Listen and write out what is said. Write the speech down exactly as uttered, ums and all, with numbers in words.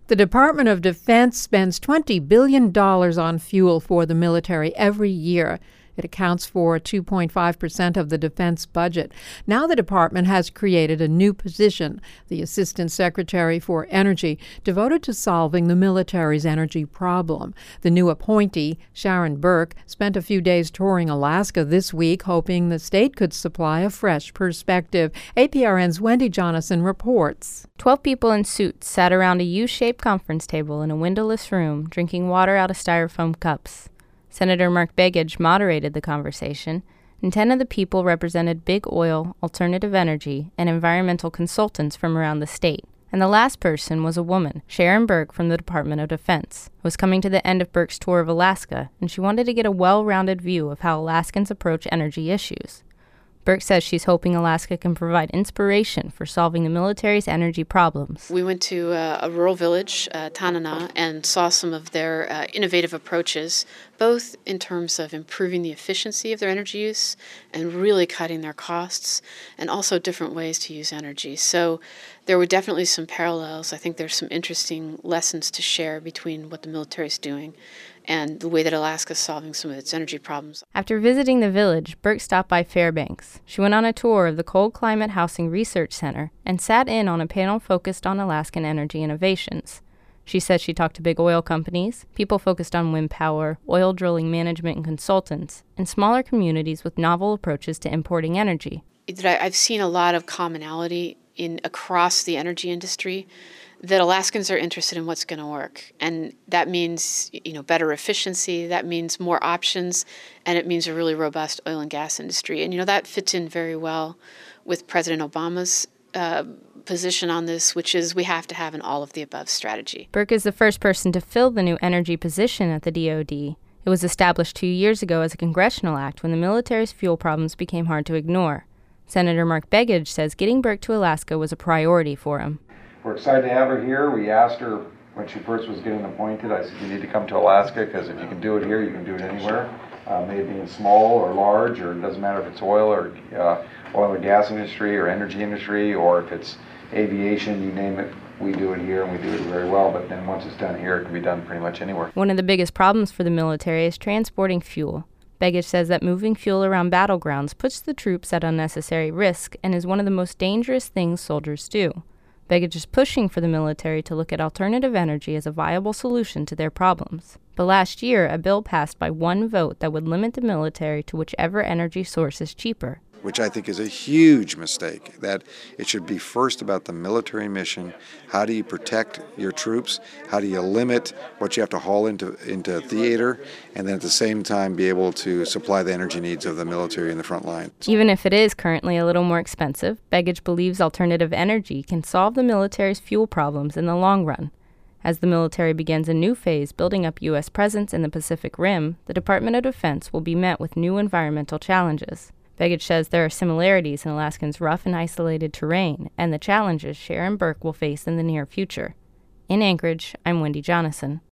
The Department of Defense spends twenty billion dollars on fuel for the military every year. It accounts for two point five percent of the defense budget. Now the department has created a new position, the Assistant Secretary for Energy, devoted to solving the military's energy problem. The new appointee, Sharon Burke, spent a few days touring Alaska this week, hoping the state could supply a fresh perspective. A P R N's Wendy Jonathan reports. Twelve people in suits sat around a U-shaped conference table in a windowless room, drinking water out of styrofoam cups. Senator Mark Begich moderated the conversation, and ten of the people represented big oil, alternative energy, and environmental consultants from around the state. And the last person was a woman, Sharon Burke from the Department of Defense, who was coming to the end of Burke's tour of Alaska, and she wanted to get a well-rounded view of how Alaskans approach energy issues. Burke says she's hoping Alaska can provide inspiration for solving the military's energy problems. We went to uh, a rural village, uh, Tanana, and saw some of their uh, innovative approaches, both in terms of improving the efficiency of their energy use and really cutting their costs, and also different ways to use energy. So there were definitely some parallels. I think there's some interesting lessons to share between what the military is doing and the way that Alaska is solving some of its energy problems. After visiting the village, Burke stopped by Fairbanks. She went on a tour of the Cold Climate Housing Research Center and sat in on a panel focused on Alaskan energy innovations. She says she talked to big oil companies, people focused on wind power, oil drilling management and consultants, and smaller communities with novel approaches to importing energy. I've seen a lot of commonality in across the energy industry, that Alaskans are interested in what's going to work. And that means, you know, better efficiency, that means more options, and it means a really robust oil and gas industry. And, you know, that fits in very well with President Obama's uh, position on this, which is we have to have an all-of-the-above strategy. Burke is the first person to fill the new energy position at the D O D. It was established two years ago as a congressional act when the military's fuel problems became hard to ignore. Senator Mark Begich says getting Burke to Alaska was a priority for him. We're excited to have her here. We asked her when she first was getting appointed, I said, you need to come to Alaska because if you can do it here, you can do it anywhere. Uh, maybe in small or large, or it doesn't matter if it's oil or uh, oil or gas industry or energy industry, or if it's aviation, you name it, we do it here and we do it very well. But then once it's done here, it can be done pretty much anywhere. One of the biggest problems for the military is transporting fuel. Begich says that moving fuel around battlegrounds puts the troops at unnecessary risk and is one of the most dangerous things soldiers do. Begich is pushing for the military to look at alternative energy as a viable solution to their problems. But last year, a bill passed by one vote that would limit the military to whichever energy source is cheaper. Which I think is a huge mistake, that it should be first about the military mission. How do you protect your troops? How do you limit what you have to haul into, into theater? And then at the same time be able to supply the energy needs of the military in the front line. Even if it is currently a little more expensive, Begich believes alternative energy can solve the military's fuel problems in the long run. As the military begins a new phase building up U S presence in the Pacific Rim, the Department of Defense will be met with new environmental challenges. Begich says there are similarities in Alaskans' rough and isolated terrain and the challenges Sharon Burke will face in the near future. In Anchorage, I'm Wendy Jonathan.